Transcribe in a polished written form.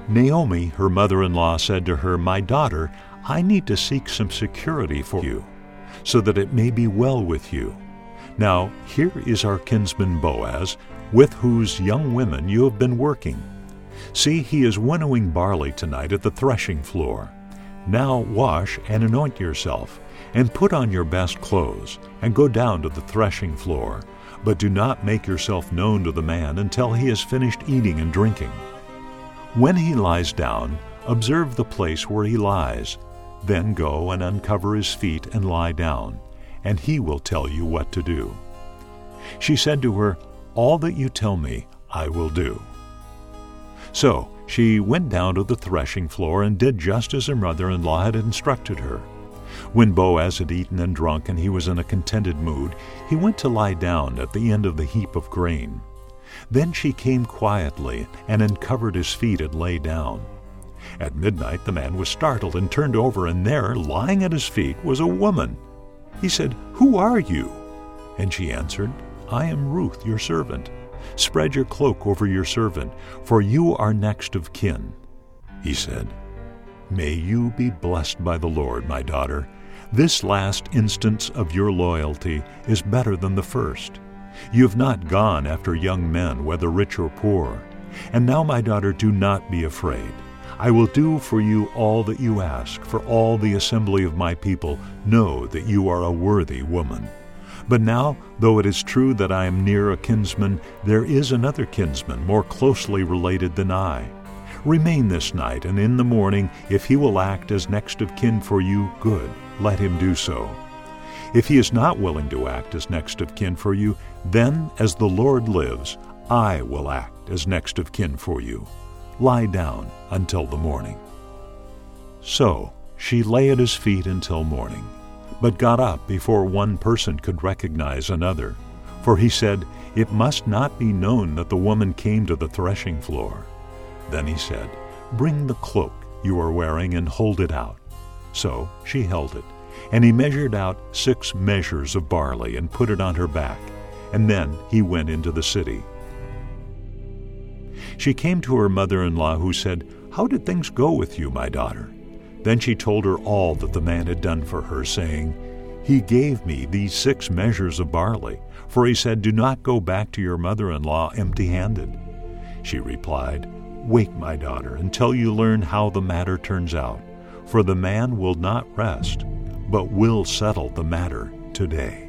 Naomi, her mother-in-law, said to her, "My daughter, I need to seek some security for you, so that it may be well with you. Now here is our kinsman Boaz, with whose young women you have been working. See, he is winnowing barley tonight at the threshing floor. Now wash and anoint yourself, and put on your best clothes, and go down to the threshing floor. But do not make yourself known to the man until he has finished eating and drinking. When he lies down, observe the place where he lies. Then go and uncover his feet and lie down, and he will tell you what to do." She said to her, "All that you tell me, I will do." So she went down to the threshing floor and did just as her mother-in-law had instructed her. When Boaz had eaten and drunk and he was in a contented mood, he went to lie down at the end of the heap of grain. Then she came quietly and uncovered his feet and lay down. At midnight the man was startled and turned over, and there, lying at his feet, was a woman. He said, "Who are you?" And she answered, "I am Ruth, your servant. Spread your cloak over your servant, for you are next of kin." He said, "May you be blessed by the Lord, my daughter. This last instance of your loyalty is better than the first. You have not gone after young men, whether rich or poor. And now, my daughter, do not be afraid. I will do for you all that you ask, for all the assembly of my people know that you are a worthy woman. But now, though it is true that I am near a kinsman, there is another kinsman more closely related than I. Remain this night, and in the morning, if he will act as next of kin for you, good, let him do so. If he is not willing to act as next of kin for you, then, as the Lord lives, I will act as next of kin for you. Lie down until the morning." So she lay at his feet until morning, but got up before one person could recognize another. For he said, "It must not be known that the woman came to the threshing floor." Then he said, "Bring the cloak you are wearing and hold it out." So she held it, and he measured out 6 measures of barley and put it on her back, and then he went into the city. She came to her mother-in-law, who said, "How did things go with you, my daughter?" Then she told her all that the man had done for her, saying, "He gave me these 6 measures of barley, for he said, 'Do not go back to your mother-in-law empty-handed.'" She replied, "Wait, my daughter, until you learn how the matter turns out, for the man will not rest, but will settle the matter today."